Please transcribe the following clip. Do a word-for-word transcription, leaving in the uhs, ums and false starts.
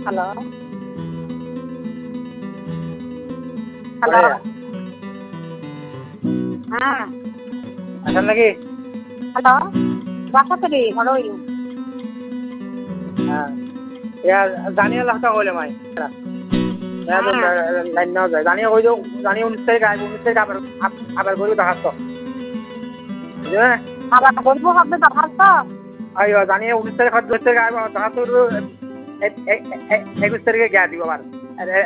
Hello hello হ্যাঁ আসেন নাকি? হ্যালো বাসাতে রে হলোই হ্যাঁ ইয়া জানিয়ে লাখটা কইলে মাই লাইন নাও যায় জানিয়ে কই দিও জানিয়ে উনিশ তারিখ আইব উনিশ তারিখ আবার আবার গরু দেখাচ্ছ বুঝলে আবার বলবো হবে দরখাস্ত আইও জানিয়ে উনিশ তারিখ দশ তারিখ আইব দেখাচ্ছ একুশ তারিখে গিয়া দিব আবার